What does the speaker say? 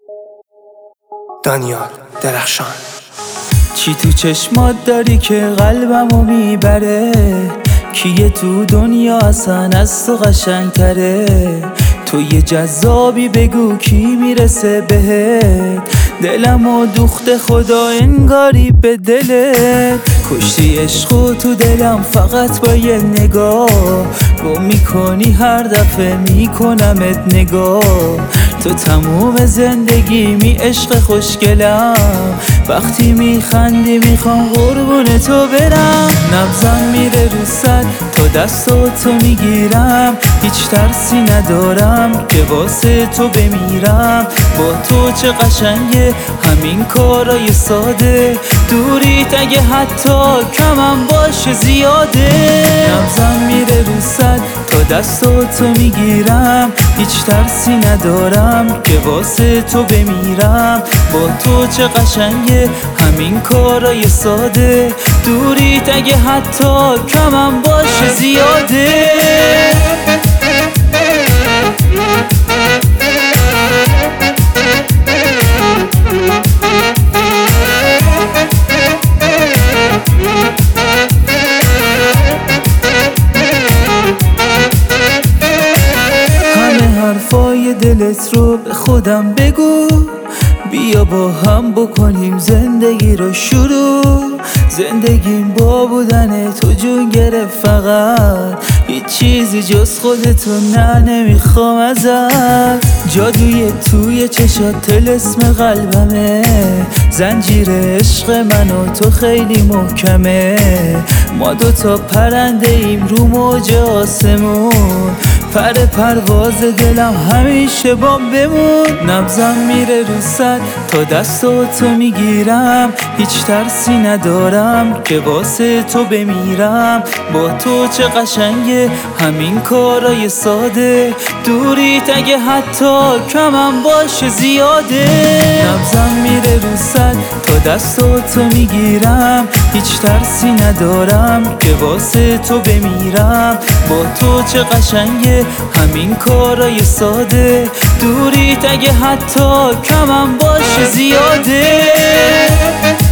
دانیال درخشان. چی تو چشمات داری که قلبمو میبره؟ کیه تو دنیا اصلا از تو قشنگتره؟ تو یه جذابی بگو کی میرسه بهت؟ دلمو دوخته خدا انگاری به دلت. کشتی عشقو تو دلم فقط با یه نگاه، گم میکنی هر دفعه میکنمت نگاه. تو تموم زندگیمی عشق خوشگلم، وقتی میخندی میخوام قربون تو برم. نبضم میره رو صد تا دستاتو میگیرم، هیچ ترسی ندارم که واسه تو بمیرم. با تو چه قشنگه همین کارای ساده، دوریت اگه حتی کمم باشه زیاده. نبضم میره رو صد تا دستاتو میگیرم، هیچ ترسی ندارم که واسه تو بمیرم. با تو چه قشنگه همین کارای ساده، دوریت اگه حتی کمم باشه زیاده. حرفای دلت رو به خودم بگو، بیا با هم بکنیم زندگی رو شروع. زندگیم با بودن تو جون گرفت، فقط هیچ چیزی جز خودتو نه نمیخوام ازت. جادوی توی چشات طلسم قلبمه، زنجیر عشق من و تو خیلی محکمه. ما دوتا پرنده ایم رو موج آسمون، پر پرواز دلم همیشه با بمون. نبضم میره رو صد تا دستاتو میگیرم، هیچ ترسی ندارم که واسه تو بمیرم. با تو چه قشنگه همین کارای ساده، دوریت اگه حتی کمم باشه زیاده. نبضم میره رو صد تا دستاتو میگیرم، هیچ ترسی ندارم که واسه تو بمیرم. با تو چه قشنگه همین کارای ساده، دوریت اگه حتی کمم باشه زیاده.